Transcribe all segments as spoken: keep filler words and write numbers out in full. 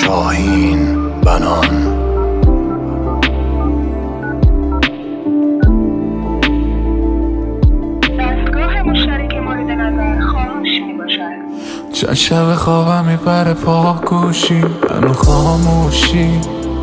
شاهین بنان. چند شب خوابم میبره پاگوشی، منو خاموشی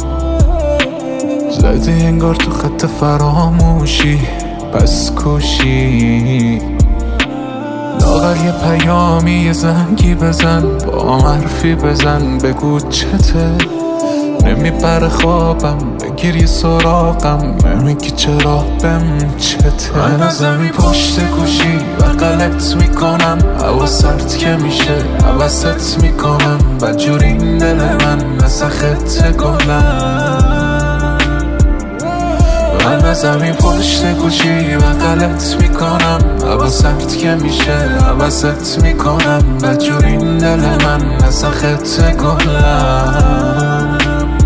زدی انگار تو خط فراموشی. پس کوشی لاغر یه پیامی، یه زنگی بزن، با حرفی بزن، بگو چته. نمیبره خوابم، بگیر یه سراغم، نمیگی چرا بهم چته. من از زمین پشت گوشی و غلط میکنم، هوا سرد که میشه عوضت میکنم. بدجوری این دل من مثل خط گلم. من از زمین پشت گوشی و غلط میکنم، هوا سرد که میشه عوضت میکنم. بدجوری این دل من مثل خط گلم.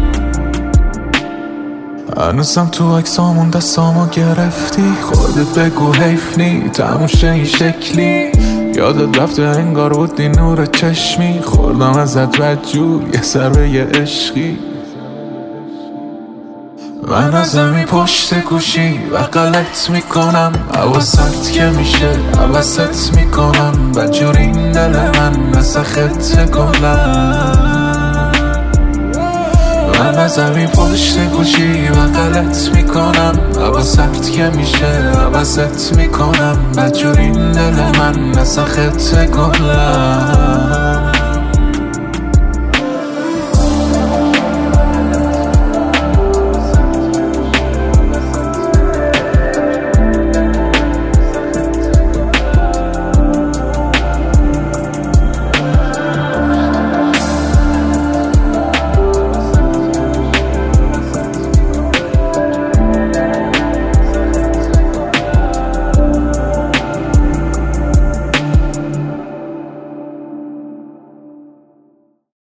هنوزم تو عکسامون دستامو گرفتی، خودت بگو حیف نی تموشه این شکلی. یادت رفته انگار بودی نور چشمی، خوردم ازت بدجور یه ضربه یه عشقی. من از زمین پشت گوشی و غلط میکنم، هوا سرد که میشه عوضت میکنم. بدجور این دل من مثل خط گلم. من از زمین پشت گوشی و غلط میکنم، هوا سرد که میشه عوضت میکنم. بدجور این دل من مثل خط گلم.